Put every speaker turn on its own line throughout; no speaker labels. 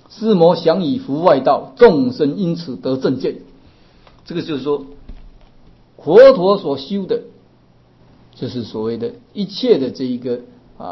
四魔降以伏外道，众生因此得正见。这个就是说，佛陀所修的，就是所谓的一切的这一个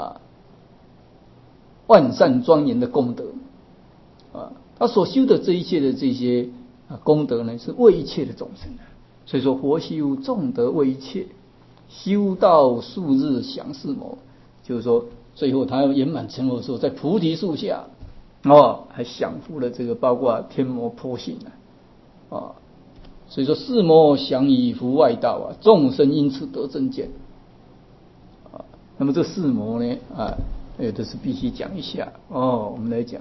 万善庄严的功德他所修的这一切的这些功德呢，是为一切的众生。所以说，佛修众德为一切，修道数日享四魔，就是说，最后他要圆满成佛的时候，在菩提树下还享福了这个包括天魔婆性所以说，四魔降以伏外道众生因此得正见那么这四魔呢有的是必须讲一下我们来讲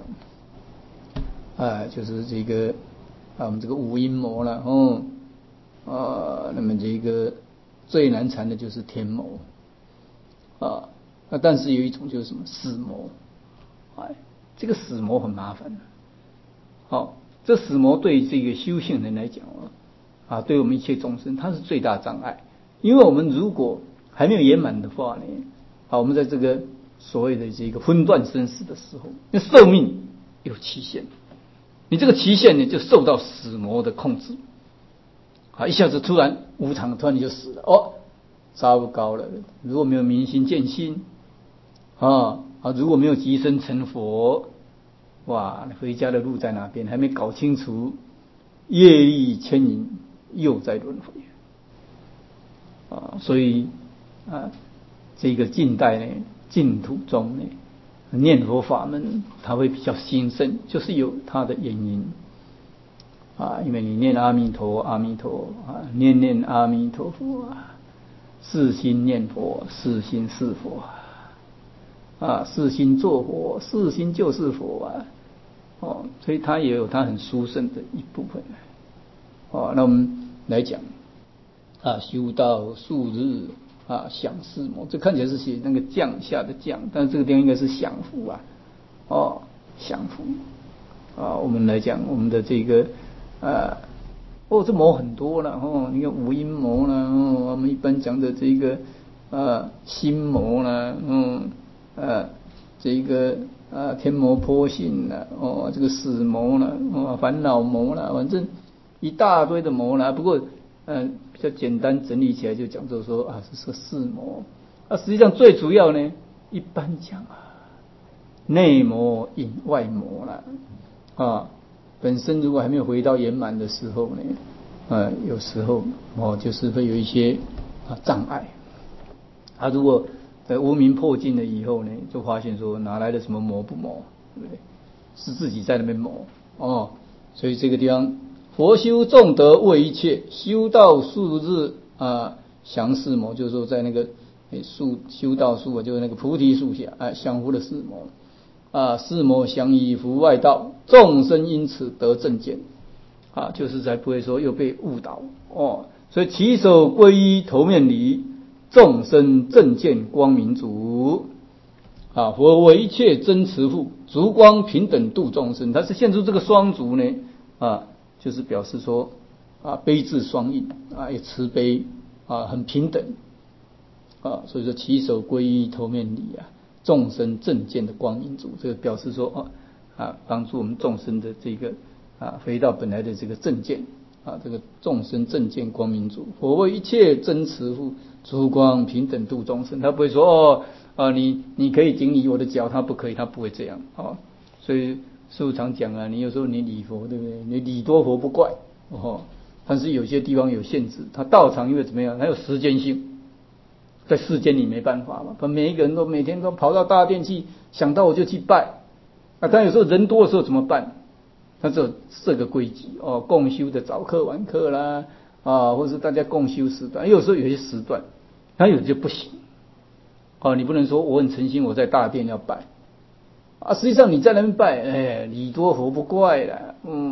就是这个我们这个五阴魔了那么这个最难缠的就是天魔但是有一种就是什么死魔这个死魔很麻烦这死魔对这个修行人来讲对我们一切众生它是最大障碍。因为我们如果还没有圆满的话呢我们在这个所谓的这个分段生死的时候，那寿命有期限，你这个期限呢就受到死魔的控制一下子突然无常，突然你就死了糟糕了。如果没有明心见性如果没有即身成佛，哇，回家的路在哪边还没搞清楚，业力牵引又在轮回所以这个近代呢净土中呢念佛法门它会比较兴盛，就是有它的原因因为你念阿弥陀阿弥陀念念阿弥陀佛四心念佛，四心是佛四心做佛，四心就是佛所以它也有它很殊胜的一部分那我们来讲修道数日享四魔，这看起来是写那个降下的降，但是这个地方应该是享福享福我们来讲我们的这个这魔很多了你看五阴魔啦我们一般讲的这个心魔啦这个天魔婆性啦这个死魔啦烦恼魔啦，反正一大堆的魔啦。不过比较简单整理起来就讲作说是四魔实际上最主要呢一般讲内魔引外魔啦本身如果还没有回到圆满的时候呢有时候就是会有一些障碍如果无明破尽了以后呢，就发现说哪来的什么魔不魔，对不对？是自己在那边魔所以这个地方佛修众德为一切，修道数日降四魔，就是说在那个修道树就是那个菩提树下降伏了四魔四魔降以伏外道，众生因此得正见就是才不会说又被误导所以起手皈依头面礼，众生正见光明足佛为一切真慈父，足光平等度众生。他是现出这个双足呢就是表示说悲智双运也慈悲很平等所以说起手皈依头面礼众生正见的光明足，这个表示说帮助我们众生的这个回到本来的这个正见这个众生正见光明足。佛为一切真慈父，足光平等度众生。他不会说你可以顶礼我的脚，他不可以，他不会这样所以师父常讲你有时候你礼佛，对不对？你礼多佛不怪但是有些地方有限制，他道场因为怎么样，它有时间性，在世间你没办法嘛，每一个人都每天都跑到大殿去，想到我就去拜但有时候人多的时候怎么办？他就设个规矩共修的早课晚课啦或者是大家共修时段，有时候有些时段他有些不行你不能说我很诚心我在大殿要拜实际上你在那边拜礼多佛不怪啦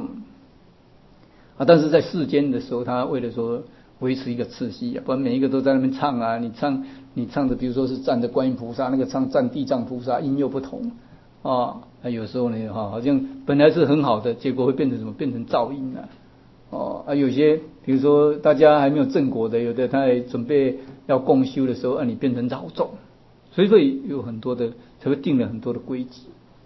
但是在世间的时候，他为了说维持一个次序不然每一个都在那边唱你唱的比如说是站着观音菩萨，那个站地藏菩萨，音又不同有时候呢好像本来是很好的，结果会变成什么？变成噪音有些比如说大家还没有正果的，有的他还准备要共修的时候你变成扰众，所以会有很多的，才会定了很多的规矩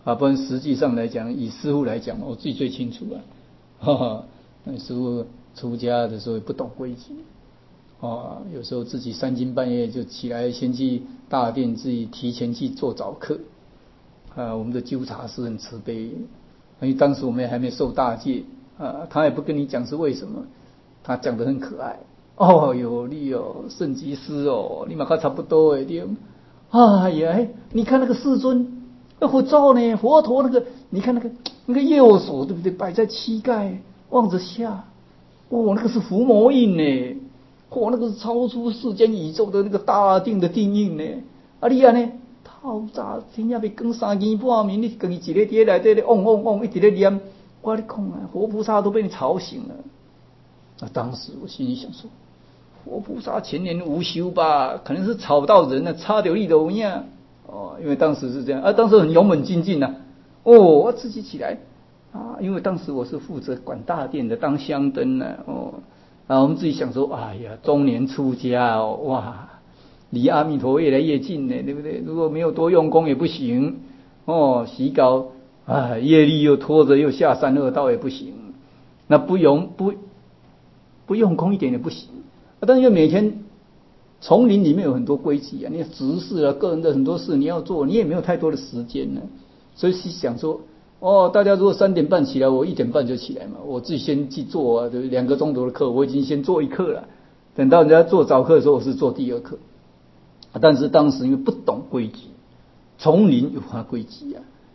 不然实际上来讲，以师父来讲，我自己最清楚了。哈哈，那师父出家的时候也不懂规矩，有时候自己3更半夜就起来，先去大殿自己提前去做早课。我们的纠察师很慈悲，因为当时我们还没受大戒，他也不跟你讲是为什么，他讲得很可爱。你圣吉师你嘛跟差不多的对。哎呀，你看那个世尊，佛照呢，佛陀那个，你看那个右手对不对，摆在膝盖望着下，那个是伏魔印呢，那个是超出世间宇宙的那个大定的定印呢。你呢，透早天也要更3更半暝，你跟伊一个在内底咧嗡，一直咧念，我跟你讲啊，活菩萨都被你吵醒了。当时我心里想说，活菩萨前年无修吧，可能是吵到人了，差点力都一样。因为当时是这样，当时很勇猛精进呐。我自己起来因为当时我是负责管大殿的，当香灯呢。我们自己想说，哎呀，中年出家哇，离阿弥陀越来越近呢，对不对？如果没有多用功也不行。洗稿业力又拖着又下三恶道也不行，那不用功一点也不行。但是因为每天丛林里面有很多规矩你执事个人的很多事你要做，你也没有太多的时间呢，所以想说大家如果3点半起来，我1点半就起来嘛，我自己先去做对不对？2个钟头的课我已经先做1课了，等到人家做早课的时候，我是做第2课。但是当时因为不懂规矩，丛林有它规矩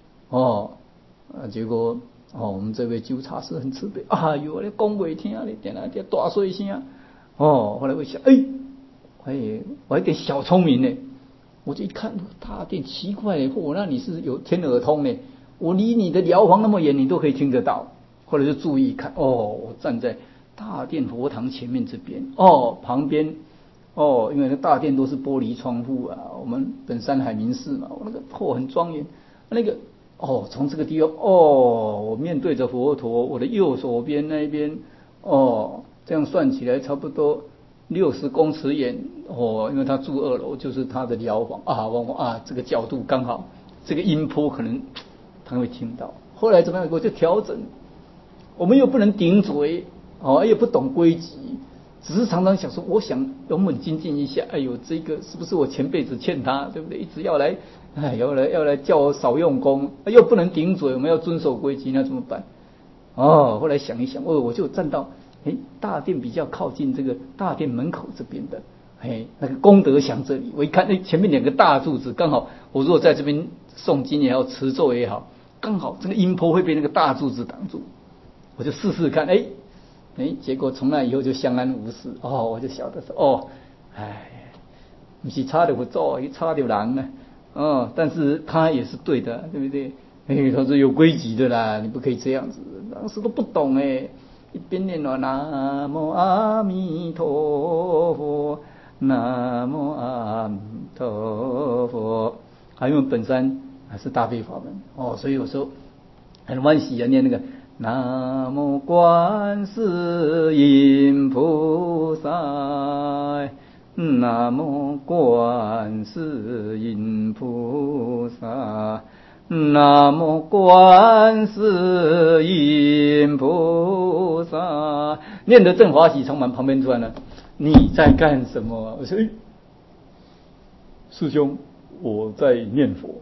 结果我们这位纠察师很慈悲，你讲不听，你点来点大碎声。后来我想，我有点小聪明呢，我就一看大殿奇怪那你是有天耳通呢，我离你的寮房那么远，你都可以听得到。后来就注意看，我站在大殿佛堂前面这边，旁边因为那大殿都是玻璃窗户我们本山海明寺嘛，那个很庄严，那个从这个地方我面对着佛陀，我的右手边那边这样算起来差不多60公尺远因为他住2楼，就是他的寮房这个角度刚好，这个音波可能他会听到。后来怎么样？我就调整，我们又不能顶嘴也不懂规矩，只是常常想说，我想勇猛精进一下。这个是不是我前辈子欠他，对不对？一直要来叫我少用功，又不能顶嘴，我们要遵守规矩，那怎么办？后来想一想，我就站到大殿比较靠近这个大殿门口这边的那个功德箱这里。我一看前面2个大柱子，刚好我如果在这边诵经也好，持咒也好，刚好这个音波会被那个大柱子挡住。我就试试看，结果从那以后就相安无事。我就晓得说不是差点不走，差点人呢。但是他也是对的，对不对？他是有规矩的啦，你不可以这样子。当时都不懂一边念南无阿弥陀佛，南无阿弥陀佛。因为本身还是大悲法门所以有时候很欢喜念那个南无观世音菩萨，南无观世音菩萨，南无观世音菩萨。念得正华喜充满，旁边突然呢，你在干什么？我说师兄，我在念佛。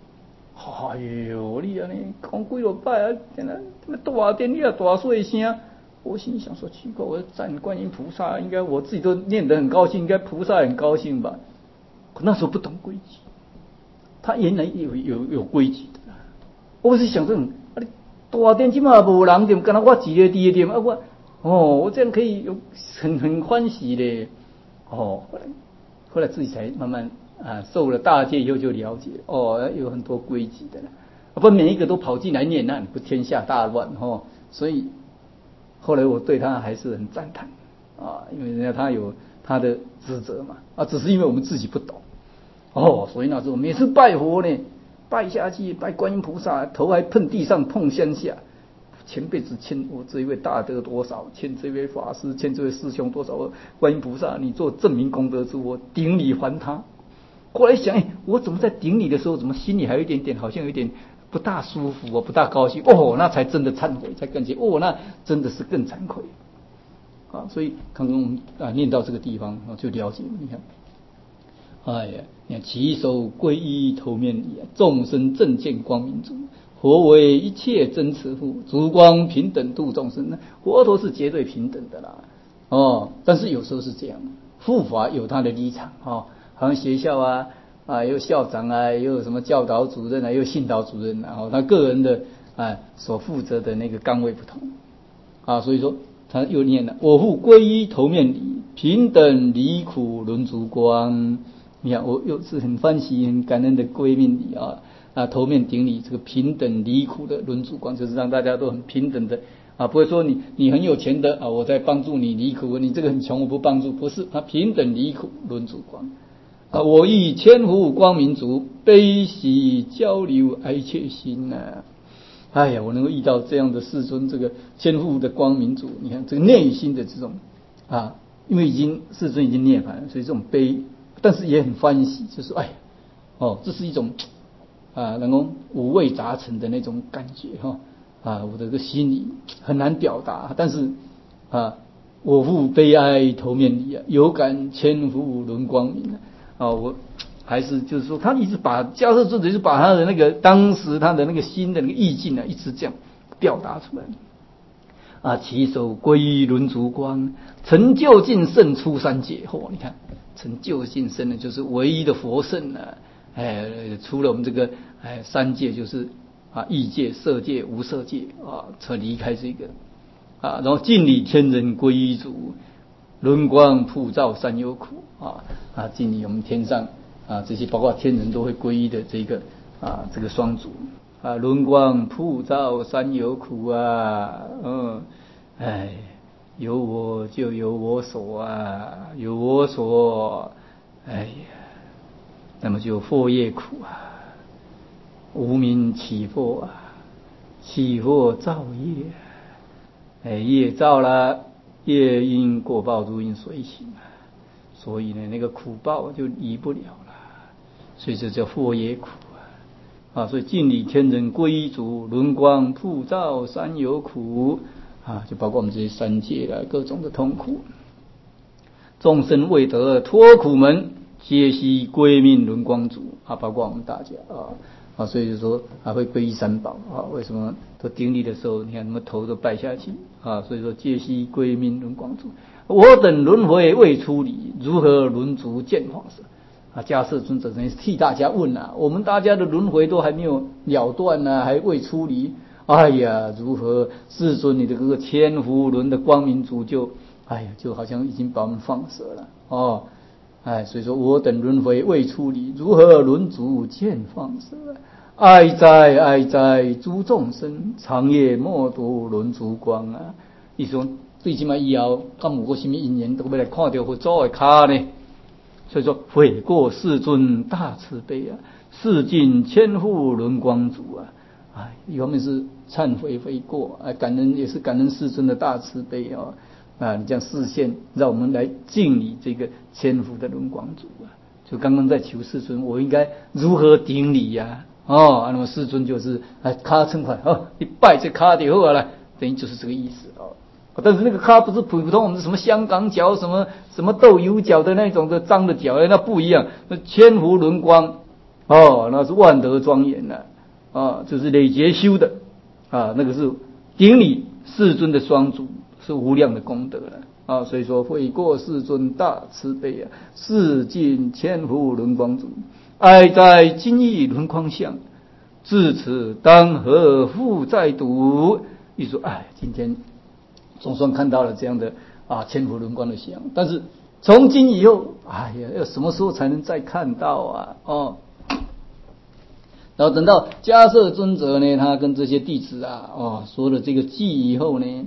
你讲几落摆大殿你也大碎声。我心里想说，奇怪，我赞观音菩萨，应该我自己都念得很高兴，应该菩萨很高兴吧？可那时候不懂规矩，他原来有规矩的。我是想这种大殿起码无人点，跟他我一个第一点我这样可以有很欢喜的后来自己才慢慢受了大戒以后就了解有很多规矩的了，不每一个都跑进来念，那不天下大乱所以后来我对他还是很赞叹因为人家他有他的职责嘛只是因为我们自己不懂所以那时候每次拜佛呢，拜下去拜观音菩萨，头还碰地上碰向下，前辈子欠我这一位大德多少，欠这位法师，欠这位师兄多少，观音菩萨你做证明功德主，我顶礼还他。后来想我怎么在顶礼的时候，怎么心里还有一点点好像有一点不大舒服，我不大高兴哦，那才真的忏悔，才感觉哦，那真的是更惭愧啊。所以刚刚我们念到这个地方就了解了。你看，哎呀，你看起手皈依头面礼啊，众生正见光明足，佛为一切真慈父，烛光平等度众生。佛陀是绝对平等的啦，但是有时候是这样，护法有他的立场好像学校有校长有什么教导主任有信导主任他个人的所负责的那个岗位不同所以说他又念了我复皈依头面礼，平等离苦轮烛光。你看我又是很欢喜很感恩的归命礼头面顶礼，这个平等离苦的轮烛光，就是让大家都很平等的不会说你很有钱的我在帮助你离苦，你这个很穷我不帮助，不是，他平等离苦轮烛光我亦千福光明足，悲喜交流哀切心哎呀，我能够遇到这样的世尊，这个千福的光明足，你看这个内心的这种因为世尊已经涅槃，所以这种悲，但是也很欢喜，就是这是一种能够五味杂陈的那种感觉我的这个心里很难表达，但是我复悲哀头面礼有感千福轮光明我还是就是说，他一直把迦叶尊者就把他的那个当时他的那个心的那个意境一直这样表达出来起手皈依轮烛光，成就近圣出三界你看成就近圣呢，就是唯一的佛圣除了我们这个三界，就是异界、色界、无色界才离开这个然后尽礼天人皈依主，轮光普照三有苦尽礼我们天上这些包括天人都会皈依的这个这个双足轮光普照三有苦有我就有我所有我所那么就惑业苦无明起惑起惑造业业造了，业因果报如影随形所以呢那个苦报就离不了了，所以这叫惑业苦所以尽礼天人皈依主，轮光普照三有苦就包括我们这些三界各种的痛苦，众生未得脱苦门，皆悉归命轮光主包括我们大家所以就说会皈依三宝为什么都顶礼的时候，你看什么头都拜下去所以说皆悉归命轮光主，我等轮回未出离，如何轮烛见法身迦叶尊者替大家问我们大家的轮回都还没有了断还未出离，哎呀，如何世尊你的这个千福轮的光明主就好像已经把我们放舍了所以说我等轮回未出离，如何轮烛见放舍哀哉诸众生，长夜莫度轮烛光意思说最起码以后敢有过什么因缘都要来看到佛祖的脚呢？所以说悔过世尊大慈悲世尽千福轮光主一方面是忏悔悔过感恩也是感恩世尊的大慈悲你这样示现让我们来敬礼这个千福的轮光主就刚刚在求世尊我应该如何顶礼那么世尊就是脚撑快一拜这脚就好了，等于就是这个意思但是那个脚不是普通我们什么香港脚什么豆油脚的那种的脏的脚那不一样，那千福轮光那是万德庄严就是累劫修的那个是顶礼世尊的双足，是无量的功德了所以说悔过世尊大慈悲世尽千福轮光主，哀哉今亦轮光相，至此当何复再读？你说今天总算看到了这样的千福轮光的相，但是从今以后要什么时候才能再看到然后等到迦叶尊者呢，他跟这些弟子说了这个偈以后呢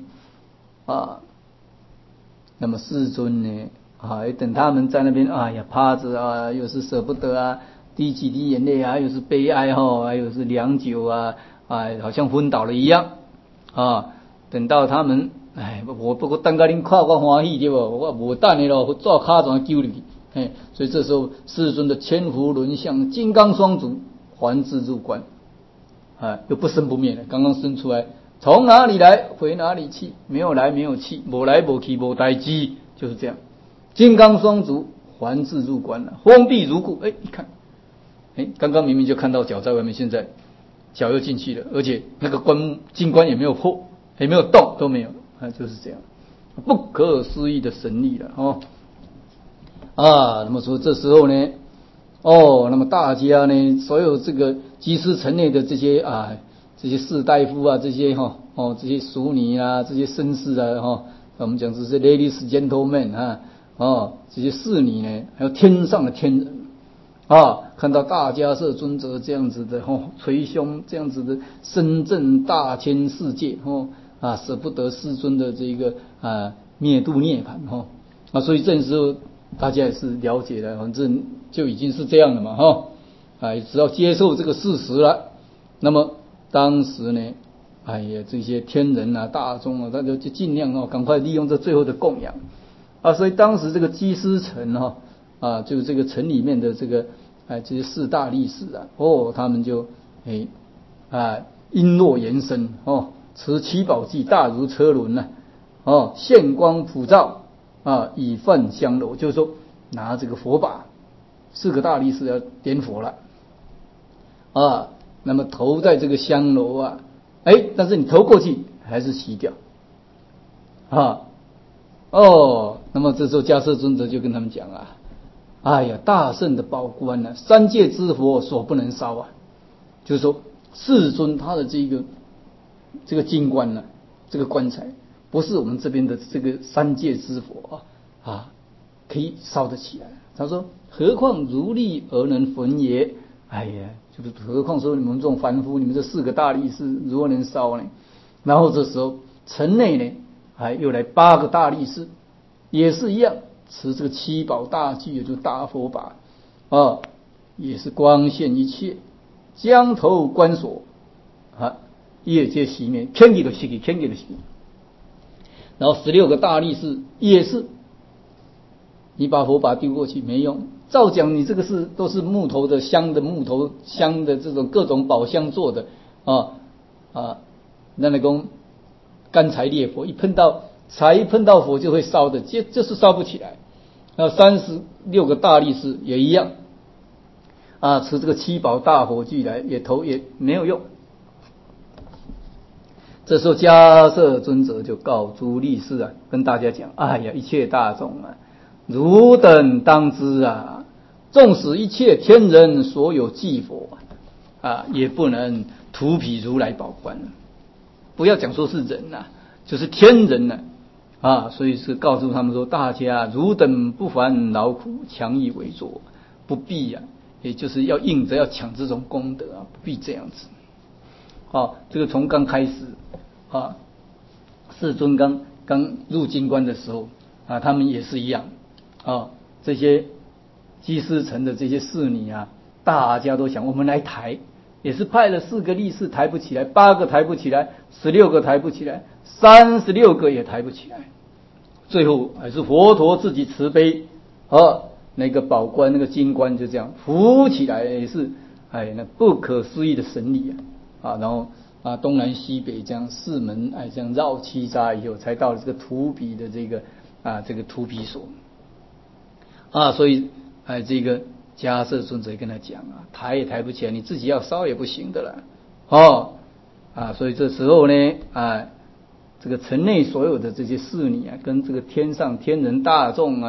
那么世尊呢等他们在那边趴着又是舍不得滴几滴眼泪又是悲哀又是良久好像昏倒了一样等到他们我不过等到恁看我欢喜对不？我无等的咯，做脚怎揪你？所以这时候世尊的千福轮相金刚双足环自入观又不生不灭的，刚刚生出来，从哪里来回哪里去，没有来没有去，没来没去没代志，就是这样。金刚双足，还自入关了，封闭如故。一看，刚刚明明就看到脚在外面，现在脚又进去了，而且那个金冠也没有破，也没有动，都没有，就是这样，不可思议的神力了那么说这时候呢，那么大家呢，所有这个居士城内的这些士大夫啊，这些这些淑女啊，这些绅士啊，我们讲这些 ladies gentlemen 这些侍女呢，还有天上的天人看到大迦叶尊者这样子的捶胸，这样子的深圳大千世界舍不得世尊的这个灭度涅槃所以这时候大家也是了解的，反正就已经是这样了嘛只要接受这个事实了。那么当时呢，这些天人大众大家就尽量赶快利用这最后的供养所以当时这个居士城就是这个城里面的这个这些四大力士他们就璎珞延伸持七宝髻大如车轮现光普照以梵香楼，就是说拿这个佛把，四个大力士要点佛了那么投在这个香楼但是你投过去还是熄掉那么这时候迦叶尊者就跟他们讲大圣的宝冠三界之佛所不能烧就是说世尊他的这个金冠这个棺材不是我们这边的这个三界之佛可以烧得起来。他说何况如力而能焚也，就是何况说你们这种凡夫，你们这四个大力士如何能烧呢？然后这时候城内呢又来8个大力士，也是一样持这个七宝大具，也就是大佛把也是光现一切，将头观所业界熄灭，天地都熄灭，天地都熄灭。然后16个大力士也是，你把佛把丢过去没用，照讲你这个都是木头的香的这种各种宝香做的那讲干柴烈火，一碰到火就会烧的，就是烧不起来。那36个大力士也一样持这个七宝大火炬来也没有用。这时候迦叶尊者就告诸力士跟大家讲一切大众汝等当知纵使一切天人所有祭佛也不能荼毗如来宝冠不要讲说是人就是天人所以是告诉他们说，大家汝等不烦劳苦，强以为作，不必也就是要硬着要抢这种功德不必这样子。这个从刚开始世尊刚入金冠的时候他们也是一样这些居士城的这些侍女大家都想我们来抬，也是派了4个力士抬不起来，8个抬不起来，16个抬不起来，36个也抬不起来。最后还是佛陀自己慈悲那个宝冠那个金冠就这样扶起来，也是那不可思议的神力然后东南西北这样4门这样绕7匝以后，才到了这个荼毗的这个荼毗所所以这个迦叶尊者跟他讲抬也抬不起来，你自己要烧也不行的了所以这时候呢这个城内所有的这些侍女跟这个天上天人大众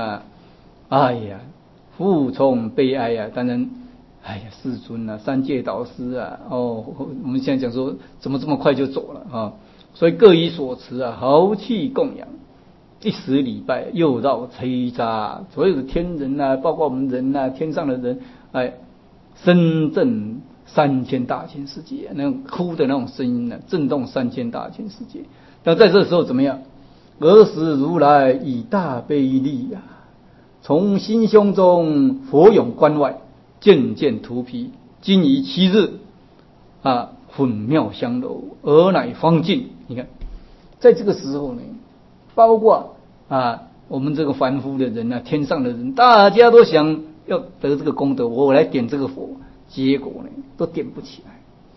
负重悲哀当然世尊三界导师我们现在讲说怎么这么快就走了所以各以所持豪气供养，一时礼拜又绕摧匝，所有的天人包括我们人天上的人深震3000大千世界，那种哭的那种声音震动3000大千世界。但在这时候怎么样？尔时如来以大悲力从心胸中佛涌关外，渐渐荼毗，今已7日混妙香楼，尔乃方尽。你看在这个时候呢，包括我们这个凡夫的人天上的人，大家都想要得这个功德，我来点这个佛，结果呢都点不起来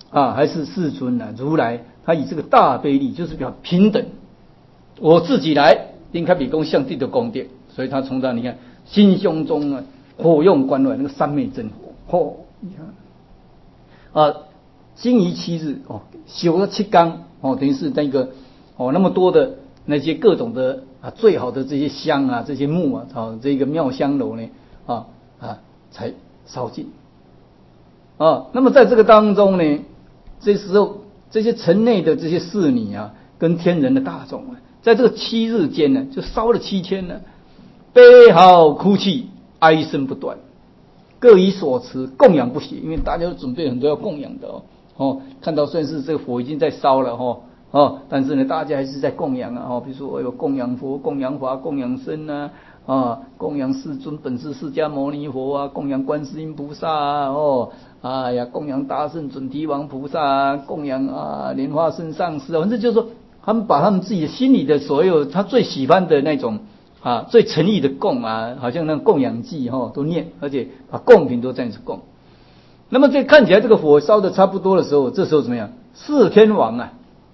还是世尊啊，如来他以这个大悲力，就是比较平等，我自己来，应该比供向地的功德，所以他从他你看心胸中啊，火用观外那个三昧真火，你看经仪7日修了7纲等于是那个那么多的那些各种的最好的这些香啊，这些木这个妙香炉呢才烧尽那么在这个当中呢，这时候这些城内的这些侍女跟天人的大众在这个7日间呢，就烧了7天呢，悲嚎哭泣，哀声不断，各以所持，供养不歇，因为大家都准备很多要供养的看到虽然是这个火已经在烧了但是呢，大家还是在供养比如说有供养佛、供养法、供养僧供养世尊本师释迦牟尼佛供养观世音菩萨供养大圣准提王菩萨供养莲花生上师反正就是说，他们把他们自己心里的所有他最喜欢的那种最诚意的供好像那种供养祭都念，而且把供品都这样子供。那么这看起来这个火烧的差不多的时候，这时候怎么样？四天王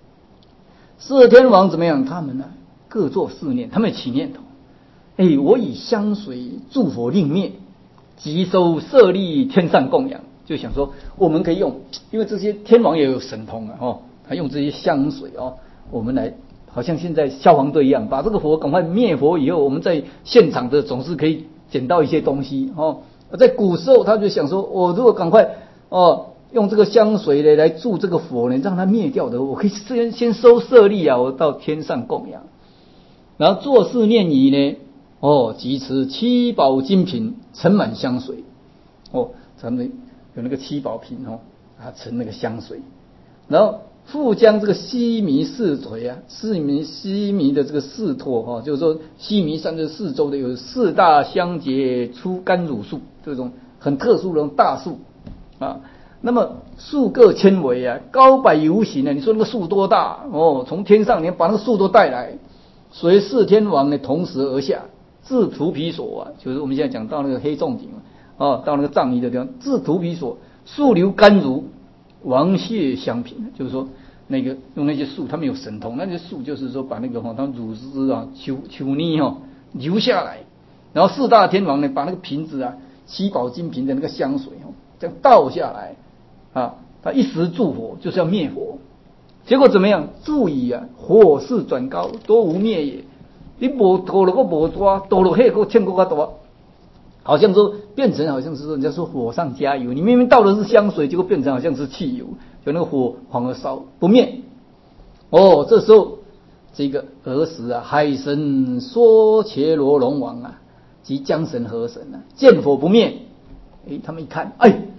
怎么样？他们各作4念，他们起念头，我以香水助火令灭，即收舍利天上供养，就想说我们可以用，因为这些天王也有神通他用这些香水我们来好像现在消防队一样，把这个火赶快灭火以后，我们在现场的总是可以捡到一些东西在古时候他就想说，我如果赶快用这个香水呢来助这个火呢，让它灭掉的，我可以先收舍利我到天上供养，然后作4念仪呢即持7宝金瓶盛满香水咱们有那个7宝瓶盛那个香水，然后复将这个须弥4垂须弥的这个4托就是说须弥山的4周的有4大香结出甘乳树，这种很特殊的那种大树那么树各千围高百由行你说那个树多大从天上你把那个树都带来，随4天王呢同时而下，至荼毗所就是我们现在讲到那个黑洞顶到那个藏仪的地方，至荼毗所，树流甘如王谢香品，就是说那个用那些树，他们有神通，那些树就是说把那个他们乳汁球泥流下来，然后4大天王呢把那个瓶子7宝金瓶的那个香水这样倒下来他一时助火，就是要灭火，结果怎么样？注意火势转高，多无灭也。你没拖了个没抓，多了黑个欠过个多，好像说变成好像是人家说火上加油，你明明倒的是香水，结果变成好像是汽油，就那个火反而烧不灭。这时候这个儿时海神梭伽罗龙王及江神河神见火不灭，他们一看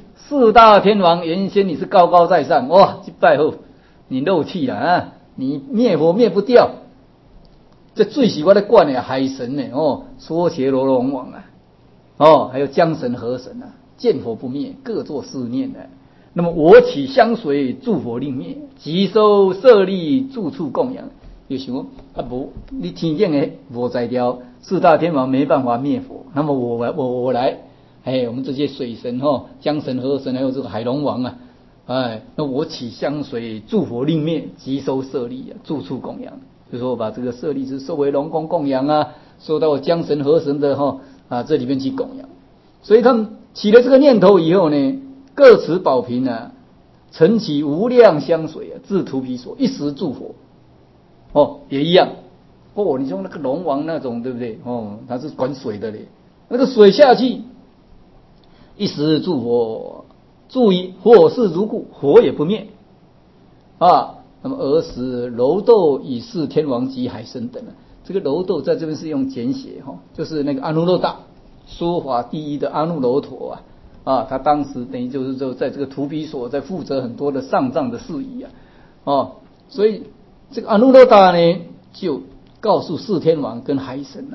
4大天王原先你是高高在上这拜后你漏气了你灭火灭不掉，这最喜欢的惯的海神呢梭伽罗龙王还有江神河神见火不灭，各作4念那么我起香水助火令灭，即收舍利住处供养，就想你天境的火在掉，4大天王没办法灭火，那么我来我们这些水神江神河神还有这个海龙王那我起香水助火令灭，即收舍利住处供养，就说我把这个舍利是收为龙宫供养收到江神河神的这里面去供养。所以他们起了这个念头以后呢，各持宝瓶盛起无量香水至荼毗所，一时助火也一样你说那个龙王那种对不对他是管水的嘞，那个水下去一时助火，注意火势如故，火也不灭那么儿时柔斗以4天王及海神等这个柔斗在这边是用简写就是那个阿耨多大说法第一的阿耨罗陀他当时等于就是说在这个荼毗所在负责很多的上藏的事宜所以这个阿耨多达呢就告诉4天王跟海神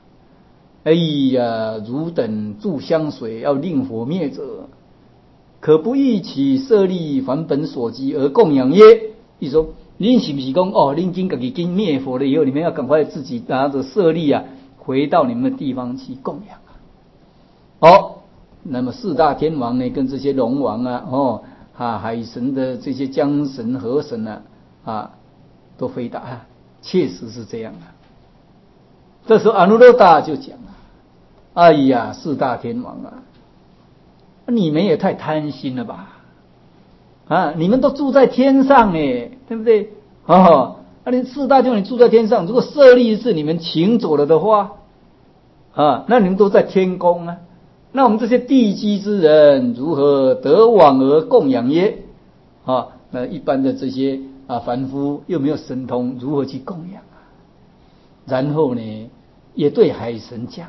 汝等助香水要令火灭者，可不忆起舍利还本所积而供养耶？意思说您是不是说您自己灭火了以后，你们要赶快自己拿着舍利回到你们的地方去供养那么4大天王呢跟这些龙王海神的这些江神河神都回答确实是这样啊。这时候阿努罗达就讲了：哎呀，四大天王啊，你们也太贪心了吧！你们都住在天上对不对？你四大天王你住在天上，如果舍利是你们请走了的话，那你们都在天宫啊。那我们这些地基之人如何得往而供养耶？那一般的这些凡夫又没有神通，如何去供养啊？然后呢，也对海神讲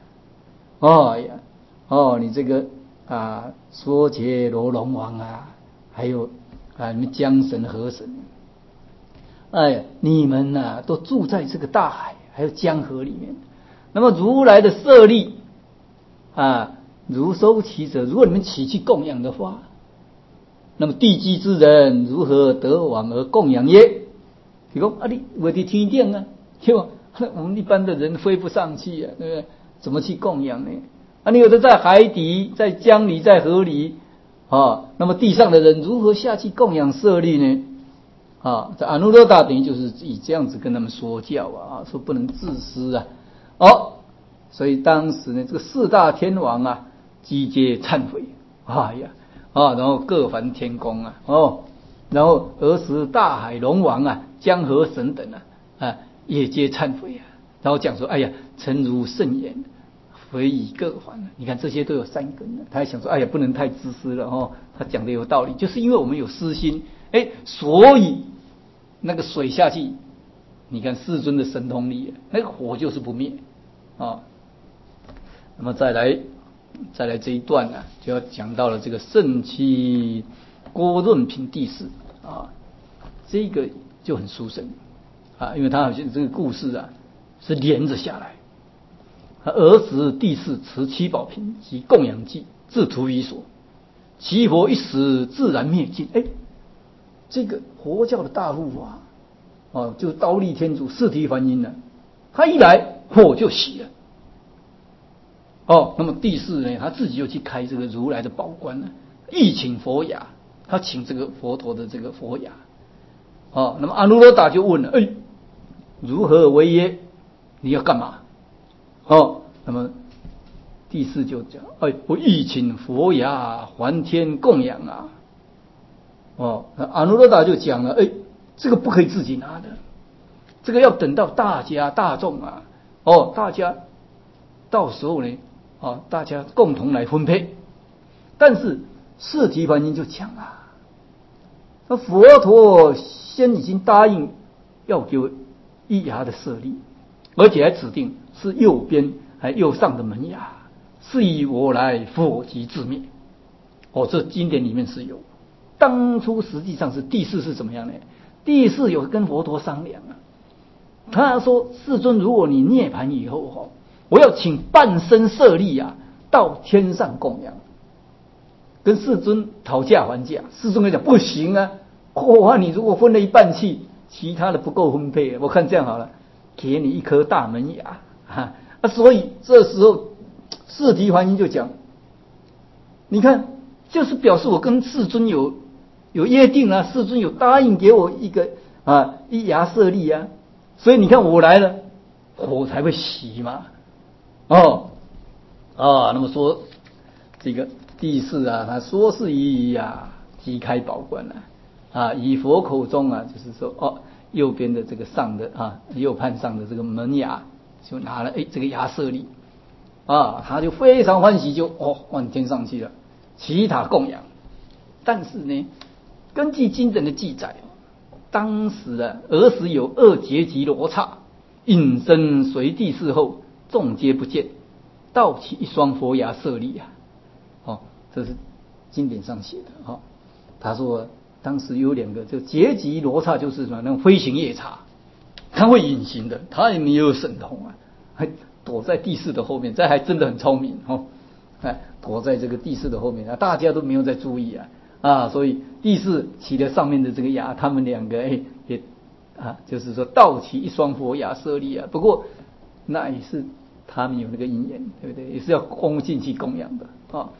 你这个娑伽罗龙王还有你们江神河神，你们都住在这个大海还有江河里面。那么如来的舍利如收其者，如果你们起去供养的话，那么地基之人如何得往而供养耶？你说你我的天顶对吧？我们一般的人飞不上去对不对？怎么去供养呢？你有的在海底，在江里，在河里那么地上的人如何下去供养舍利呢？这阿耨多罗等于就是以这样子跟他们说教说不能自私所以当时呢，这个四大天王积皆忏悔，然后各还天宫然后尔时大海龙王江河神等也皆忏悔然后讲说：哎呀，诚如圣言，非以各还。你看这些都有善根他还想说：哎呀，不能太自私了他讲的有道理，就是因为我们有私心所以那个水下去，你看世尊的神通力那个火就是不灭那么再来这一段就要讲到了这个圣期郭论品第四这个就很殊胜因为它好像这个故事是连着下来。尔时第四持七宝瓶及供养祭自图于所，其火一时自然灭尽。这个佛教的大护法就忉利天主释提梵音他一来火就熄了。那么第四呢，他自己又去开这个如来的宝冠意请佛牙，他请这个佛陀的这个佛牙那么阿耨多罗就问了：如何为耶？你要干嘛？那么第四就讲：我意请佛牙还天供养那阿耨多罗就讲了：这个不可以自己拿的，这个要等到大家大众大家到时候呢大家共同来分配。但是释提梵音就讲那佛陀先已经答应要给我一牙的舍利，而且还指定是右边还右上的门牙，是以我来佛即自灭。这经典里面是有。当初实际上是第四是怎么样呢？第四有跟佛陀商量他说：世尊，如果你涅槃以后我要请半身舍利到天上供养。跟世尊讨价还价，世尊跟讲不行你如果分了一半去，其他的不够分配，我看这样好了，给你一颗大门牙所以这时候释提梵音就讲，你看就是表示我跟世尊有约定世尊有答应给我一个一牙舍利所以你看我来了，火才会熄嘛那么说这个第四他说是以即开宝冠以佛口中就是说右边的这个上的右畔上的这个门牙就拿了这个牙舍利他就非常欢喜，就往天上去了，起塔供养。但是呢，根据经典的记载当时儿时有二阶级罗刹隐身随地侍候，众皆不见，倒起一双佛牙舍利这是经典上写的他说当时有两个就阶级罗刹，就是那种飞行夜叉，他会隐形的，他也没有神通还躲在地势的后面，这还真的很聪明躲在这个地势的后面大家都没有在注意所以地势起了上面的这个牙，他们两个也就是说倒起一双佛牙舍利不过那也是他们有那个因缘，对不对？也是要恭敬去供养的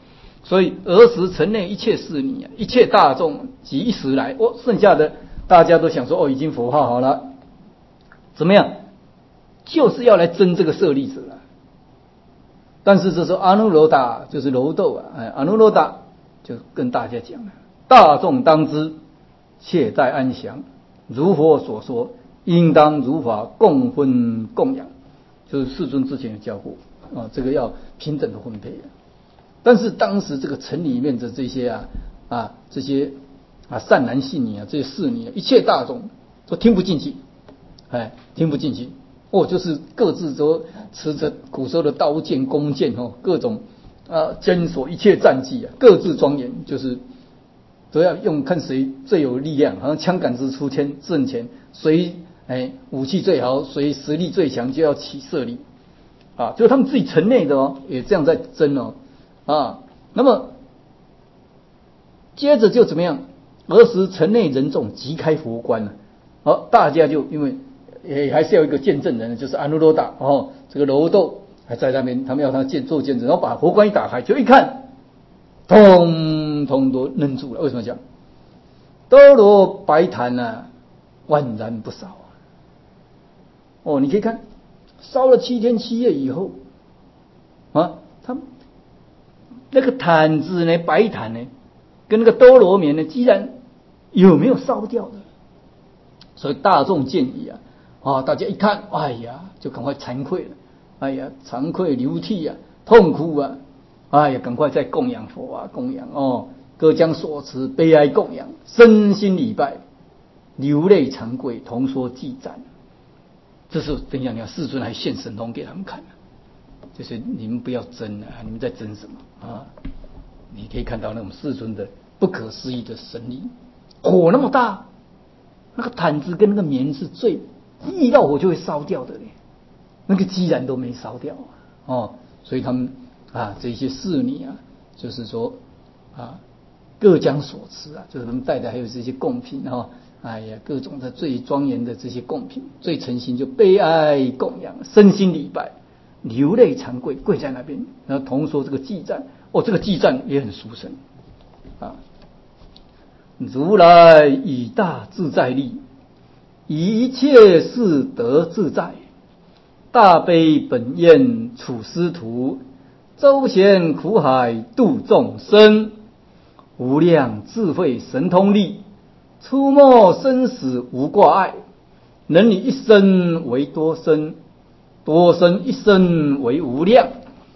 所以儿时城内一切侍女一切大众即一时来，剩下的大家都想说已经佛号好了，怎么样？就是要来争这个舍利子了。但是这时候阿耨罗达就是柔豆阿耨罗达就跟大家讲了：大众当知，切待安详，如佛所说，应当如法共分供养。就是世尊之前有教过这个要平等的分配。但是当时这个城里面的这些这些善男信女这些侍女一切大众都听不进去，听不进去。就是各自都持着古时候的刀剑弓箭各种坚锁一切战技各自庄严，就是都要用看谁最有力量，好像枪杆子出阵前，谁武器最好，谁实力最强就要起舍利就他们自己城内的也这样在争那么接着就怎么样？儿时城内人众即开佛观大家就因为也还是要一个见证人，就是阿耨罗达这个柔豆还在那边，他们要他做见证，然后把佛观一打开，就一看，通通都愣住了。为什么讲？多罗白檀万然不少你可以看，烧了7天7夜以后他那个毯子呢，白檀呢，跟那个多罗棉呢，居然有没有烧掉的？所以大众建议大家一看，哎呀，就赶快惭愧了，哎呀，惭愧流涕痛哭哎呀，赶快再供养佛供养各将所持悲哀供养，身心礼拜，流泪惭愧，同说偈赞。这是等一下，你看世尊还现神通给他们看就是你们不要争你们在争什么你可以看到那种世尊的不可思议的神力，火那么大，那个毯子跟那个棉是最一到火就会烧掉的那个居然都没烧掉所以他们这些侍女就是说各将所持就是他们带的还有这些贡品哎呀，各种的最庄严的这些贡品，最诚心就悲哀供养，身心礼拜，流泪惭愧，跪在那边，然后同说这个偈赞这个偈赞也很殊胜如来以大自在力，一切事得自在，大悲本愿处师徒，周旋苦海度众生，无量智慧神通力，出没生死无挂碍，能以一生为多生，多生一生为无量，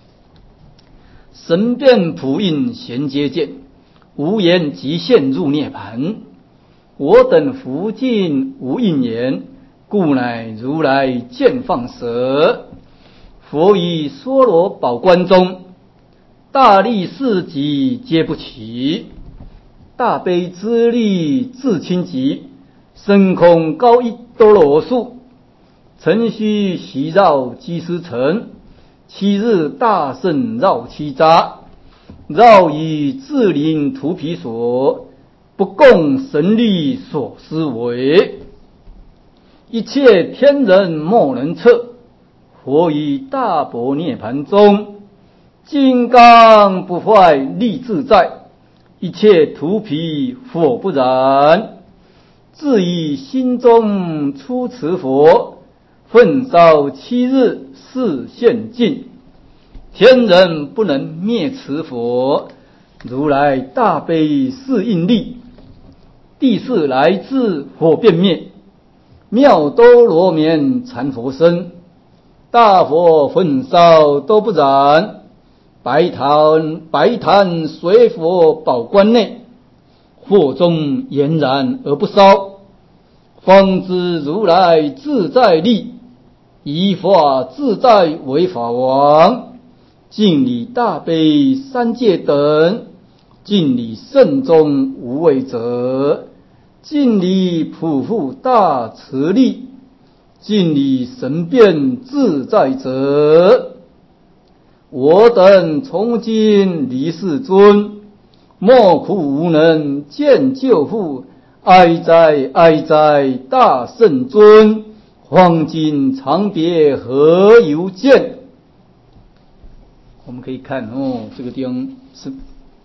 神变普应贤接见，无言即现入涅盘。我等福尽无应言，故乃如来见放舍。佛于娑罗宝观中，大力士极皆不齐，大悲之力自清极，深空高一多罗树，晨虚习绕积斯城，7日大圣绕七匝，绕以智灵涂皮所，不共神力所思维，一切天人莫能测。佛于大般涅盘中，金刚不坏力自在，一切涂皮火不燃。自以心中出持佛，焚烧7日示现尽，天人不能灭持佛，如来大悲是应力。第四来自火便灭，妙多罗棉缠佛身，大佛焚烧都不燃，白檀随佛宝观内，火中俨然而不烧，方知如来自在力，以法自在为法王，敬礼大悲三界等，敬礼圣宗无畏者，敬礼普护大慈力，敬礼神变自在者。我等从今离世尊，莫苦无能见救护，哀哉哀哉大圣尊，黄金长别何由见。我们可以看这个地方是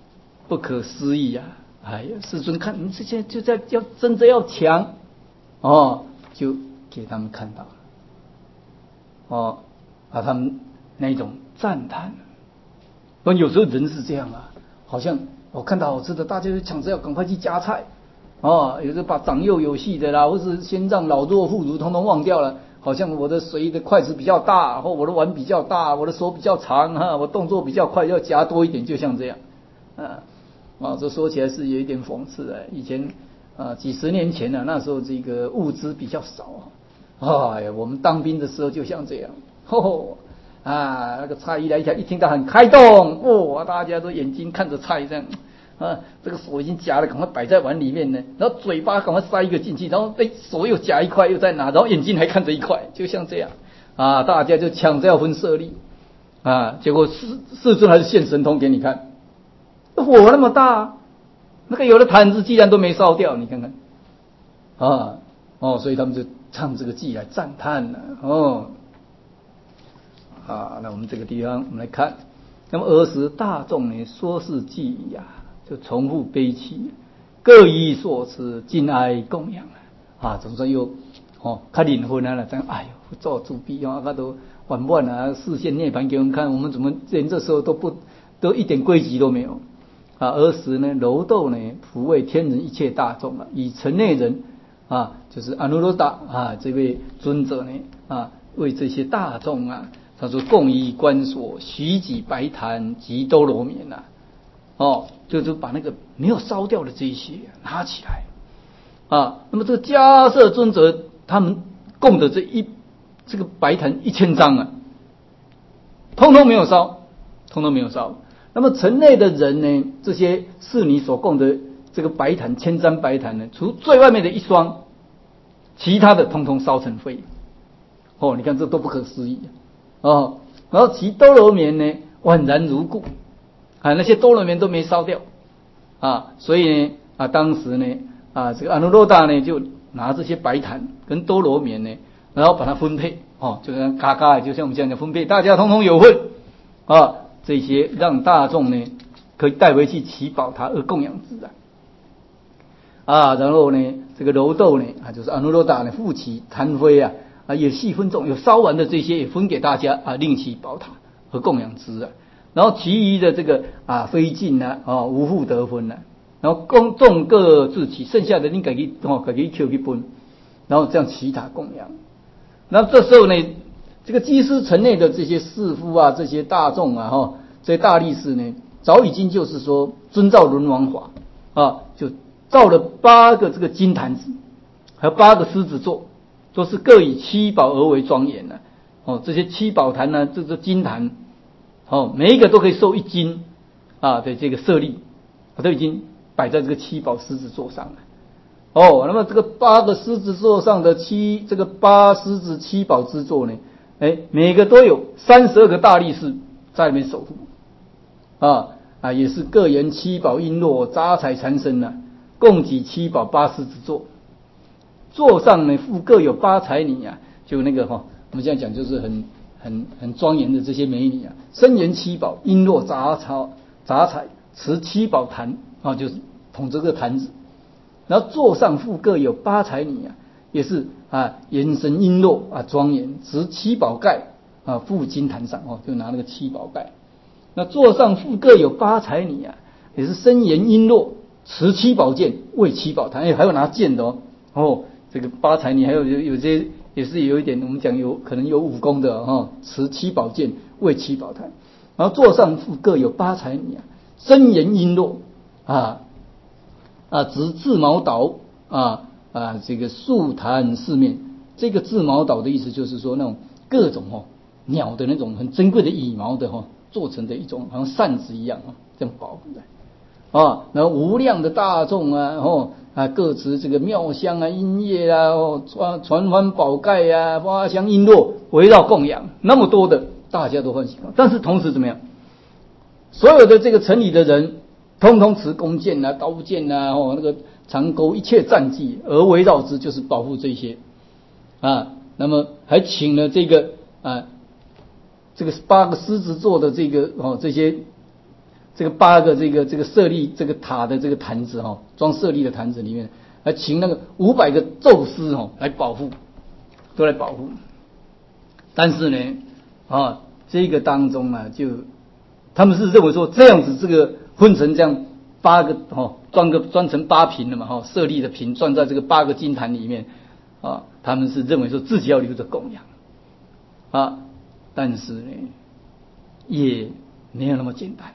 不可思议啊！哎呀，世尊看你这些就在要争着要抢，就给他们看到了，他们那一种赞叹。有时候人是这样啊，好像我看到好吃的，大家就抢着要赶快去夹菜，有时候把长幼有序的啦，或是先让老弱妇孺统统忘掉了。好像我的谁的筷子比较大，或我的碗比较大，我的手比较长我动作比较快，要夹多一点，就像这样，这说起来是有一点讽刺的。以前几十年前那时候这个物资比较少我们当兵的时候就像这样，那个菜一来一听到很开动，大家都眼睛看着菜这样。这个手已经夹了，赶快摆在碗里面呢，然后嘴巴赶快塞一个进去，然后手又夹一块又再拿，然后眼睛还看着一块，就像这样大家就抢着要分舍利结果世尊还是现神通给你看，火那么大，那个有的坛子既然都没烧掉，你看看所以他们就唱这个偈来赞叹了那我们这个地方我们来看，那么儿时大众呢说是偈就重复悲泣，各依所持，敬哀供养总算又较灵魂了，这样做主逼都晚视线涅槃给我们看，我们怎么连这时候都一点规矩都没有儿时呢柔斗呢普为天人一切大众以城内人就是阿耨多达这位尊者呢为这些大众他说供衣观所，许己白檀及兜罗冕就是把那个没有烧掉的这一些拿起来那么这个迦叶尊者他们供的这个白檀1000张通通没有烧，通通没有烧。那么城内的人呢，这些是你所供的这个白檀1000张白檀呢，除最外面的一双，其他的通通烧成灰你看这都不可思议然后其兜罗冕呢宛然如故那些兜罗冕都没烧掉所以呢当时呢这个阿耨多达呢就拿这些白檀跟兜罗冕呢，然后把它分配就像嘎嘎，就像我们这样的分配，大家通通有份这些让大众呢可以带回去祈宝塔而供养之然后呢这个柔斗呢就是阿耨多达呢复其檀灰也细分众，有烧完的这些也分给大家另起宝塔和供养之然后其余的这个非尽无复得分然后公众各自起，剩下的你自己求去分，然后这样其他供养。那这时候呢，这个居士城内的这些士夫这些大众这些大力士呢，早已经就是说遵照轮王法就造了8个这个金坛子，还有8个狮子座，都是各以7宝而为庄严这些7宝坛呢，这金坛每一个都可以收1斤的这个舍利，都已经摆在这个7宝狮子座上了那么这个8个狮子座上的这个8狮子7宝之座呢，每个都有32个大力士在里面守护也是各言7宝璎珞杂彩缠身共计7宝8狮子座，座上呢复各有8才女就那个我们现在讲就是很庄严的这些美女身言7宝璎珞杂彩持7宝坛就是捧这个坛子，然后座上复各有8才女也是眼神璎珞庄严，持7宝盖覆金坛上就拿那个7宝盖。那座上复各有8才女也是身言璎珞，持7宝剑为7宝坛，还有拿剑的这个8才女还有些也是有一点我们讲可能有武功的持7宝剑为7宝坛。然后座上复各有8才女身言璎珞执智毛岛这个树坛四面，这个智毛岛的意思就是说那种各种鸟的那种很珍贵的羽毛的做成的一种好像扇子一样这样保护的然后无量的大众各持这个妙香音乐传幡宝盖花香璎珞围绕供养，那么多的大家都欢喜。但是同时怎么样，所有的这个城里的人通通持弓箭刀剑那个长钩一切战技而围绕之，就是保护这些那么还请了这个8个狮子座的这些这个8个这个舍利这个塔的这个坛子装舍利的坛子里面，请那个500个宙斯来保护，都来保护。但是呢，这个当中啊，就他们是认为说这样子这个分成这样8个装成8瓶的嘛舍利的瓶装在这个8个金坛里面他们是认为说自己要留着供养但是呢，也没有那么简单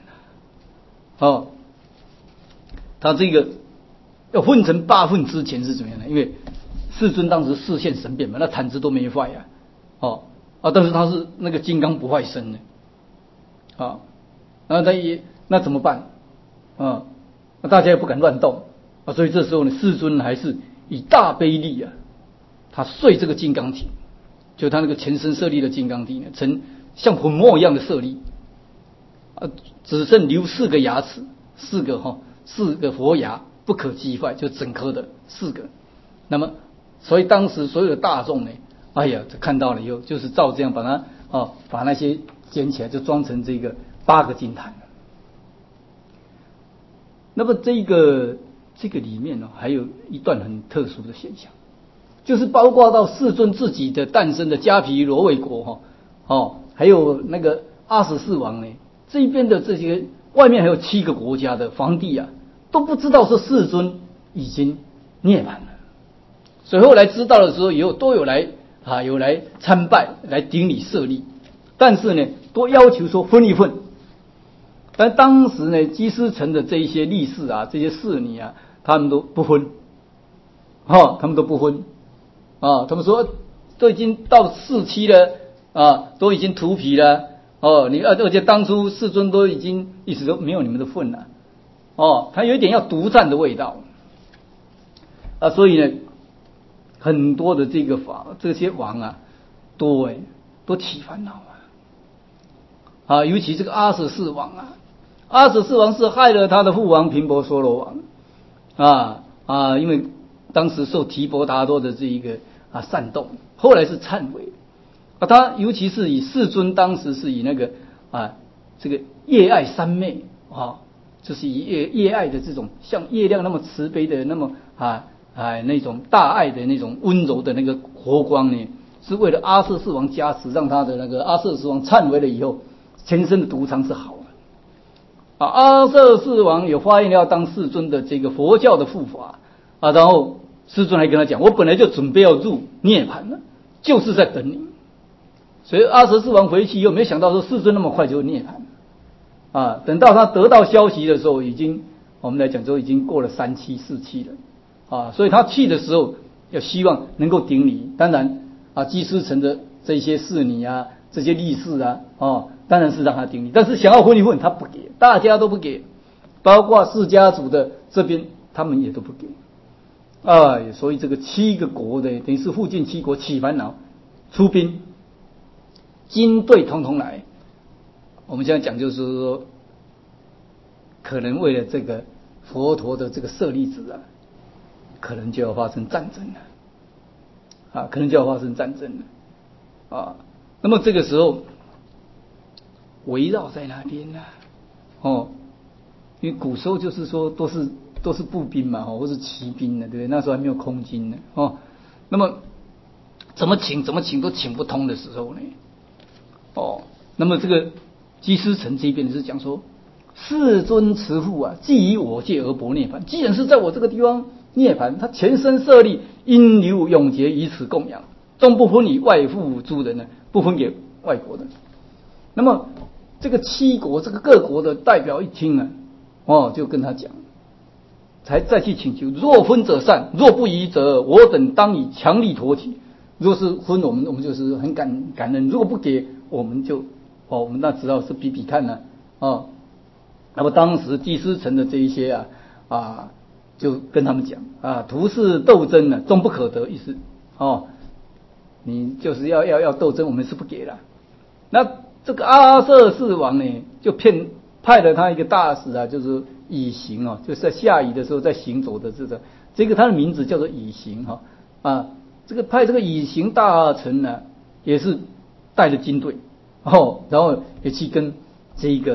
他这个要分成8份之前是怎么样的？因为世尊当时视线神变嘛，那坛子都没坏但是他是那个金刚不坏身的那怎么办那大家也不敢乱动所以这时候呢，世尊还是以大悲力他碎这个金刚体，就他那个全身舍利的金刚体呢，成像粉末一样的舍利只剩留4个牙齿，4个佛牙不可击坏，就整颗的4个。那么所以当时所有的大众呢，看到了以后，就是照这样把它把那些捡起来，就装成这个8个金坛。那么这个里面呢，还有一段很特殊的现象，就是包括到世尊自己的诞生的迦毗罗卫国还有那个阿十四王呢，这边的这些外面还有7个国家的皇帝都不知道说世尊已经涅槃了，所以后来知道的时候以后都有来参拜，来顶礼舍利，但是呢，都要求说分一份。但当时呢，居士城的这一些力士这些侍女他们都不分他们都不分他们说都已经到4期了都已经荼毗了而且当初世尊都已经一直都没有你们的份了他有一点要独占的味道所以呢，很多的这些王都起烦恼尤其这个阿十四王阿十四王是害了他的父王频婆娑罗王因为当时受提婆达多的这一个煽动，后来是忏悔他尤其是以世尊当时是以那个这个业爱三昧就是以业爱的这种像月亮那么慈悲的那么那种大爱的那种温柔的那个活光呢，是为了阿舍世王加持，让他的那个阿舍世王忏悔了以后，全身的毒疮是好的阿舍世王有发愿要当世尊的这个佛教的护法然后世尊还跟他讲，我本来就准备要入涅槃了，就是在等你。所以阿舍世王回去又没想到说世尊那么快就涅槃等到他得到消息的时候，我们来讲说已经过了3期4期了所以他去的时候要希望能够顶礼，当然居士城的这些侍女这些力士当然是让他顶礼，但是想要分一份他不给，大家都不给，包括释迦族的这边他们也都不给所以这个7个国的等于是附近7国起烦恼，出兵，军队统统来。我们现在讲就是说，可能为了这个佛陀的这个舍利子可能就要发生战争了可能就要发生战争了那么这个时候围绕在那边因为古时候就是说都是步兵嘛或是骑兵的，对不对？那时候还没有空军呢那么怎么请都请不通的时候呢那么这个居士城这边是讲说，世尊慈父既以我界而博涅槃，既然是在我这个地方涅槃，他全身舍利因流永劫以此供养，终不分以外附诸人不分给外国的。那么这个7国这个各国的代表一听就跟他讲，才再去请求，若分者善，若不宜则我等当以强力驮起。若是分我们就是很感恩，如果不给我们就我们那只好是比比看那么当时居士城的这一些就跟他们讲徒是斗争终不可得，意思你就是要斗争，我们是不给了。那这个阿舍世王呢，就派了他一个大使就是乙行就是在下夷的时候在行走的这个他的名字叫做乙行这个派这个乙行大臣也是带着军队然后也去跟这一个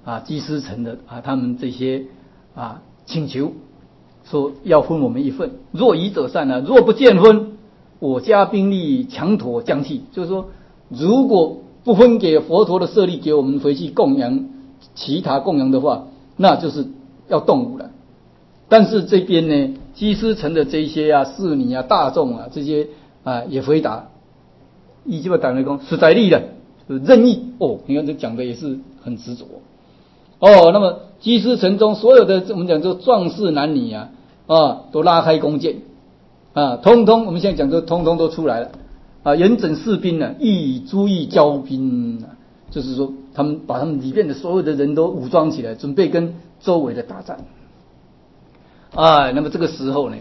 基师城的他们这些请求，说要分我们一份，若已者善若不见分，我家兵力强妥将弃。就是说，如果不分给佛陀的舍利给我们回去供养其他供养的话，那就是要动武了。但是这边呢，基师城的这些士尼大众这些也回答，以这个党来讲实在力的任意你看这讲的也是很执着那么基师城中所有的我们讲说壮士男女都拉开弓箭通通我们现在讲说通通都出来了严整士兵亦诸意交兵就是说他们把他们里面的所有的人都武装起来，准备跟周围的打仗那么这个时候呢，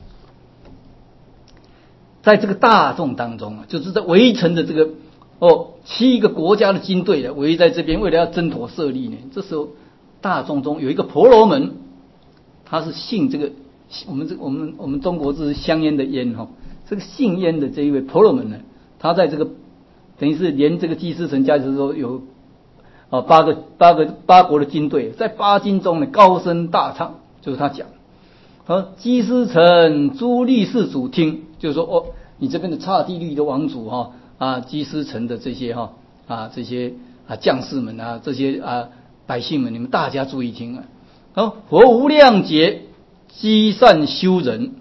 在这个大众当中就是在围城的这个7个国家的军队围在这边，为了要争夺舍利呢。这时候大众中有一个婆罗门，他是信这个我们中国是香烟的烟这个信烟的这一位婆罗门呢，他在这个等于是连这个基师城加起来说有八国的军队，在八军中呢高声大唱，就是他讲基师城诸力士主听，就是说你这边的刹帝利的王主基师城的这些这些将士们这些百姓们，你们大家注意听佛无量劫积善修忍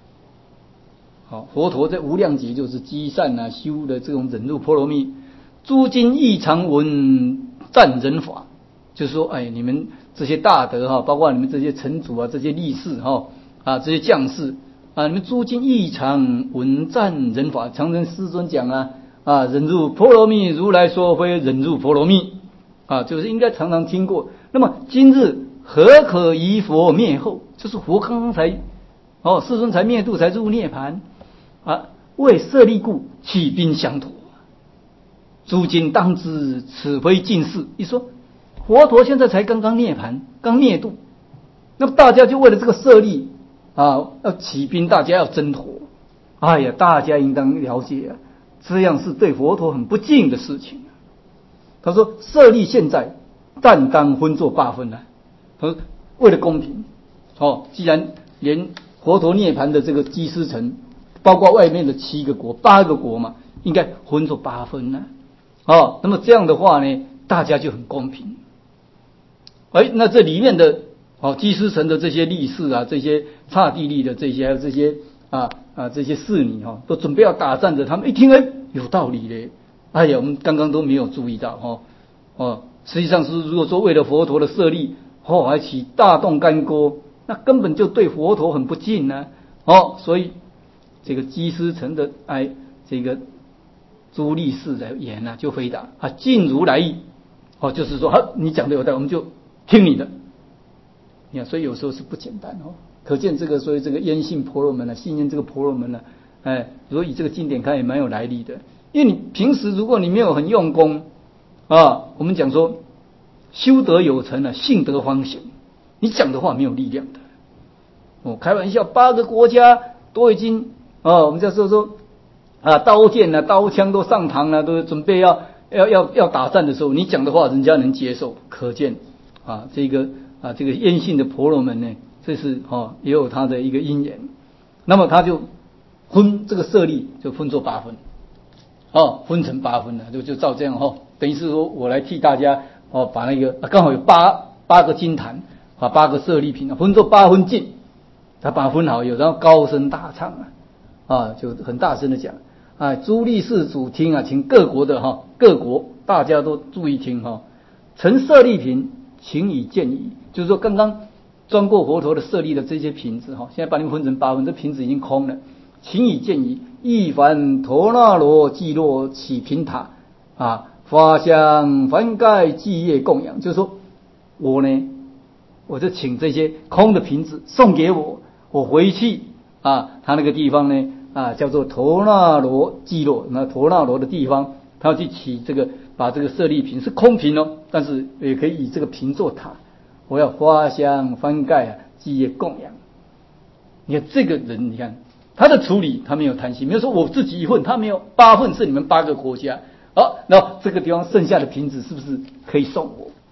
佛陀在无量劫就是积善修的这种忍辱波罗蜜，诸经异常闻赞忍法，就是说你们这些大德包括你们这些臣主这些力士这些将士你们诸经异常闻赞忍法，常跟师尊讲忍辱波罗蜜如来说非忍辱波罗蜜就是应该常常听过。那么今日何可疑佛灭后，就是佛刚刚才世尊才灭度才入涅盘为舍利故起兵相妥，诸经当知此非近事。一说佛陀现在才刚刚涅盘刚灭度，那么大家就为了这个舍利要起兵，大家要争夺大家应当了解这样是对佛陀很不敬的事情他说舍利现在但当分作8分他说为了公平既然连佛陀涅盘的这个基师城包括外面的7个国8个国嘛，应该分作8分那么这样的话呢，大家就很公平那这里面的基师城的这些力士这些刹帝利的这些还有这些这些士尼都准备要打仗的，他们一听有道理嘞，我们刚刚都没有注意到实际上是如果说为了佛陀的舍利还起大动干戈，那根本就对佛陀很不敬所以这个基师城的这个诸力士的言就回答尽如来意就是说你讲的有道理，我们就听你的。你看，所以有时候是不简单可见这个所以这个烟信婆罗门信烟这个婆罗门如果以这个经典看也蛮有来历的。因为你平时如果你没有很用功我们讲说修德有成信德方行，你讲的话没有力量的开玩笑，8个国家都已经我们叫说刀剑刀枪都上膛都准备要打战的时候，你讲的话人家能接受，可见这个烟信的婆罗门呢，这是也有他的一个因缘。那么他就分这个舍利就分作8分分成8分了，就照这样等于是说我来替大家把那个刚好有八个金坛8个舍利品分作8分尽，他把它分好以后，然后高声大唱就很大声的讲诸力士主听请各国的各国大家都注意听陈舍利品请以见矣，就是说刚刚装过佛陀的舍利的这些瓶子现在把你们分成8分，这瓶子已经空了，请以见矣。一凡陀那罗伎落起平塔花香幡盖祭业供养，就是说我就请这些空的瓶子送给我回去他那个地方呢叫做陀那罗伎落，那陀那罗的地方他要去起这个把这个舍利瓶是空瓶但是也可以以这个瓶做塔，我要花香幡盖祭业供养。你看这个人，你看他的处理他没有贪心，没有说我自己一份，他没有8份是你们8个国家然后这个地方剩下的瓶子是不是可以送我？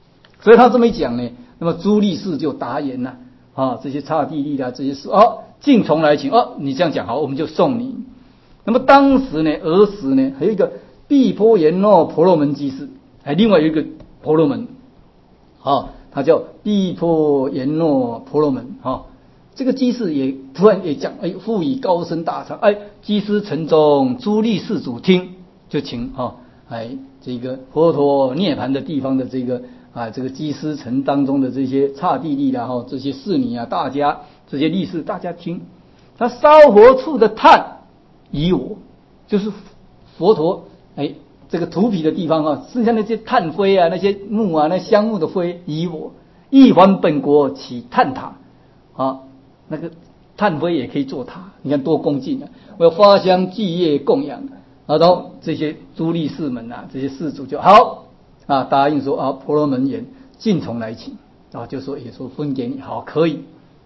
所以他这么一讲呢，那么朱力士就答言了这些刹帝利这些事尽从来请你这样讲好，我们就送你。那么当时呢，儿时呢还有一个毕婆阎罗婆罗门居士，另外有一个婆罗门他叫毕婆阎罗婆罗门这个居士也突然也讲复以高声大唱居士城中诸力士主听，就请这个佛陀涅槃的地方的这个这个居士城当中的这些刹帝利这些侍女大家这些力士大家听，他烧火处的炭以我，就是佛陀这个土坯的地方剩下那些炭灰那些木那香木的灰以我，一还本国起炭塔那个炭灰也可以做塔，你看多恭敬我要发香祭业供养然后这些诸力士们这些士主就好答应说婆罗门言尽从来请就说也说分给你好可以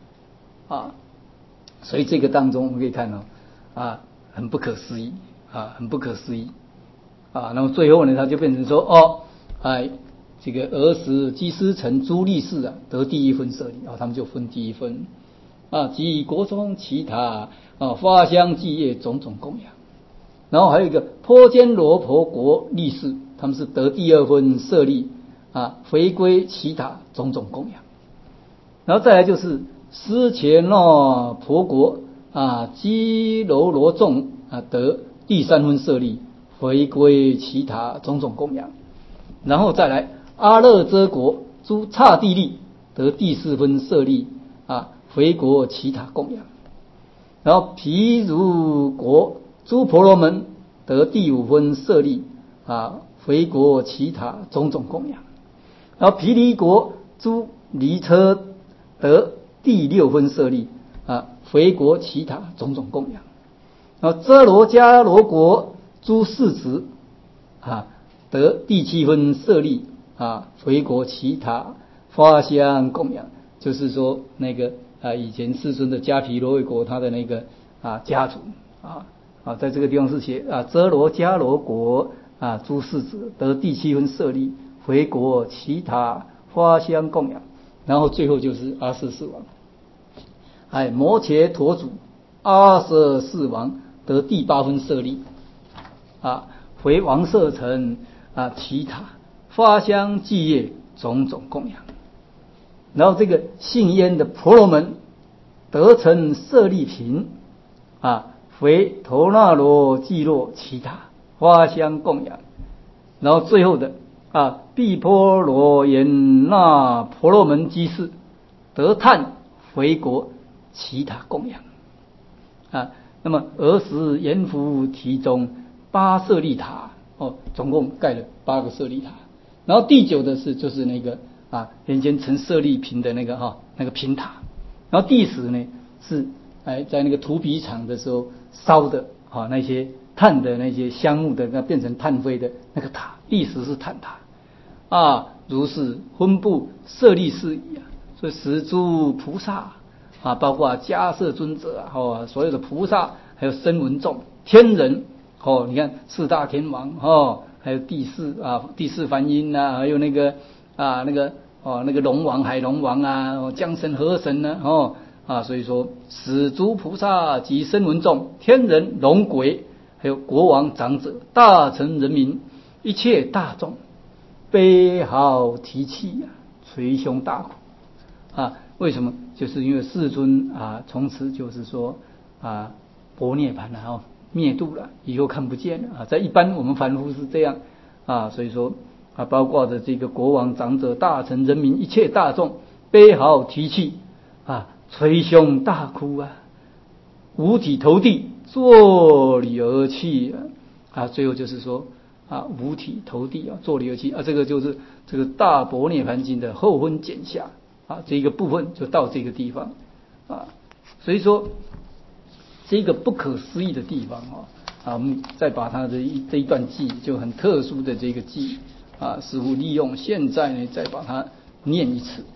所以这个当中我们可以看很不可思议很不可思议那么最后呢他就变成说这个儿时居士城诸力士得第一分舍利他们就分第一分及国中其他发香祭业种种供养，然后还有一个婆坚罗婆国力士，他们是得第二分舍利回归其他种种供养，然后再来就是斯切那婆国基罗罗众得第三分舍利回归其他种种供养，然后再来阿勒遮国诸刹帝利得第四分舍利回国其他供养，然后毗如国诸婆罗门得第五分舍利回国其他种种供养，然后毗离国诸离车得第六分舍利回国其他种种供养，然后遮罗迦罗国诸士子得第七分舍利回国其他发香供养，就是说那个以前世尊的迦毗罗卫国他的那个家族在这个地方是写遮罗迦罗国诸士子得第七分舍利回国其他花香供养，然后最后就是阿舍世王摩羯陀主阿舍世王得第八分舍利回王舍城其他花香祭业种种供养，然后这个姓焉的婆罗门得成舍利品回头那罗季洛其他花香供养，然后最后的毕婆罗延那婆罗门居士得炭回国其他供养那么儿时阎浮提中8舍利塔总共盖了8个舍利塔，然后第9的是就是那个人间成舍利品的那个那个品塔，然后第10呢是在那个土坯场的时候烧的那些炭的那些香木的那变成炭灰的那个塔，第10是炭塔如是分布舍利事矣所以十诸菩萨包括迦摄尊者所有的菩萨还有声闻众天人你看四大天王还有第四梵音还有那个那个龙王海龙王江神河神所以说十诸菩萨及声闻众天人龙鬼还有国王长者大臣人民一切大众悲号提气捶胸大哭为什么？就是因为世尊从此就是说薄涅槃了灭度了，以后看不见了在一般我们凡夫是这样所以说包括着这个国王长者大臣人民一切大众悲号提气捶胸大哭五体投地坐礼而泣最后就是说五体投地坐礼而泣这个就是这个大般涅槃经的后分简下这个部分就到这个地方所以说这个不可思议的地方我们再把它的这一段记就很特殊的这个记师父利用现在呢再把它念一次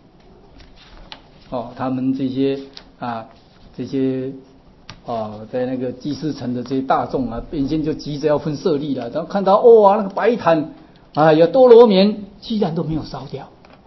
他们这些在那个祭祀城的这些大众原先就急着要分舍利了，然后看到那个白毯有多罗棉居然都没有烧掉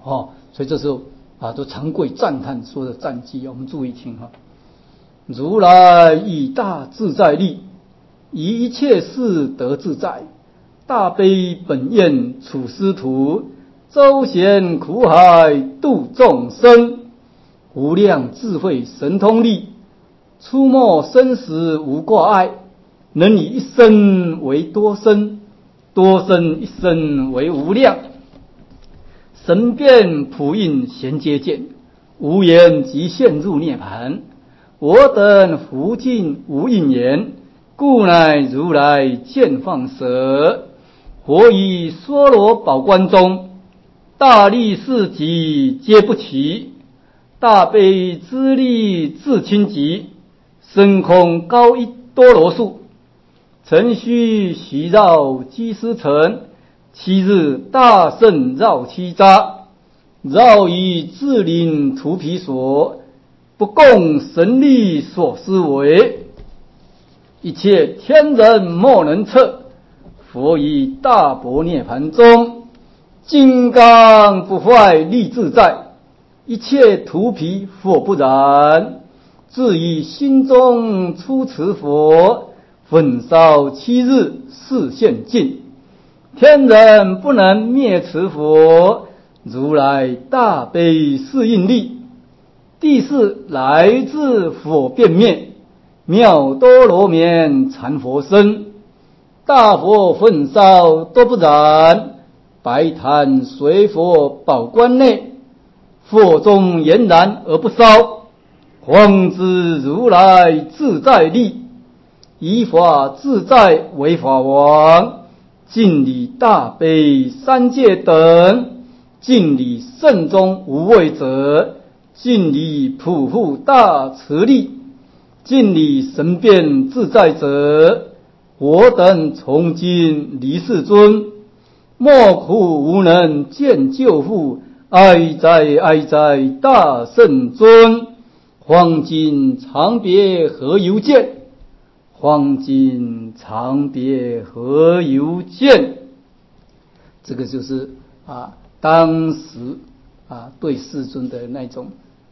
所以这时候都长贵赞叹说的赞偈，我们注意听如来以大自在力，以一切事得自在，大悲本愿处师徒，周旋苦海度众生，无量智慧神通力，出没生死无挂碍，能以一生为多生，多生一生为无量，神变普应贤接见，无言即陷入涅槃。我等福尽无应言，故乃如来见放舍，活于娑罗宝观中，大力士极皆不齐，大悲之力自清极，深空高一多罗树，晨虚习绕积斯城，7日大圣绕七匝，绕以智灵涂皮所，不共神力所思维，一切天人莫能测，佛于大般涅盘中，金刚不坏力自在，一切涂皮佛不染，自于心中出持佛，焚烧7日示现尽，天人不能灭持佛，如来大悲是应力，第四来自佛变灭，妙多罗绵禅佛身，大佛焚烧都不染，白檀随佛宝观内，佛中俨然而不烧，方知如来自在力，以法自在为法王，尽理大悲三界等，尽理圣中无畏者，尽理普护大慈力，尽理神变自在者，我等从今离世尊，莫苦无能见救护，哀哉大圣尊，黄金长别何由见，黄金长别何由见。这个就是当时对世尊的那种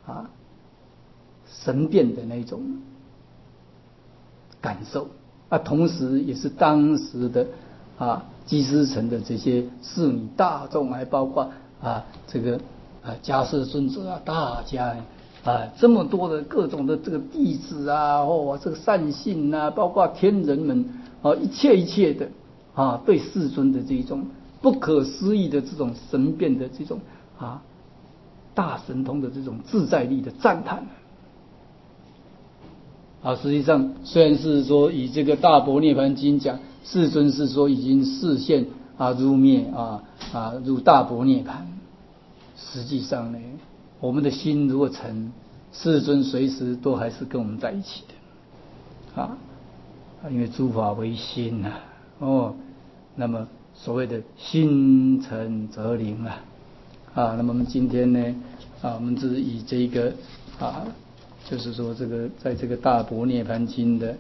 神变的那种感受同时也是当时的积斯城的这些侍女大众，还包括这个迦叶尊者大家这么多的各种的这个弟子这个善信包括天人们一切的对世尊的这种不可思议的这种神变的这种大神通的这种自在力的赞叹实际上虽然是说以这个大般涅盘经讲，世尊是说已经示现入灭入大般涅盘，实际上呢，我们的心如果诚，世尊随时都还是跟我们在一起的因为诸法唯心那么所谓的心诚则灵那么我们今天呢我们是以这个就是说这个在这个大般涅盘经的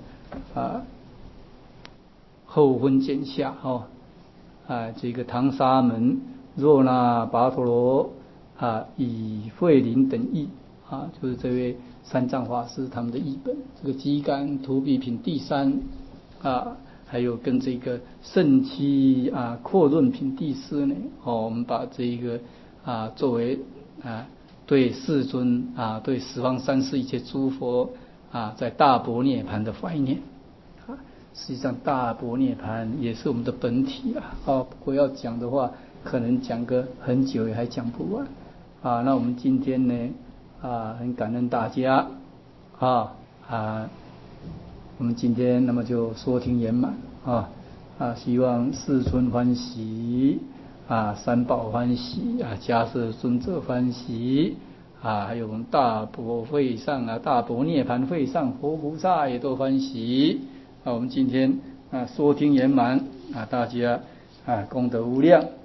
后分简下这个唐沙门若那跋陀罗以慧林等译就是这位三藏法师他们的译本，这个基干荼毗品第3还有跟这个圣期阔论品第4呢我们把这个作为对世尊对十方三世一切诸佛在大般涅盘的怀念实际上大般涅盘也是我们的本体不过要讲的话可能讲个很久也还讲不完那我们今天呢很感恩大家我们今天那么就说听圆满希望世尊欢喜三宝欢喜迦叶尊者欢喜还有我们大般会上大般涅盘会上佛菩萨也都欢喜我们今天说听圆满大家功德无量。